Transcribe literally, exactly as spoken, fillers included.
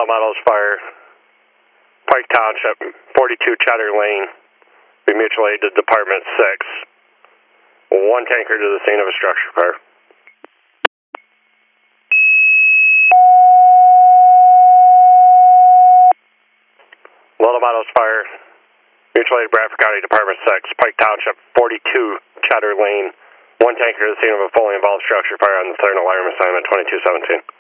Meadows Fire, Pike Township, forty-two Cheddar Lane, be mutual aid to Department six. One tanker to the scene of a structure fire. Little Meadows Fire, mutual aid Bradford County Department six, Pike Township, forty-two Cheddar Lane, one tanker to the scene of a fully involved structure fire on the third alarm assignment twenty-two seventeen.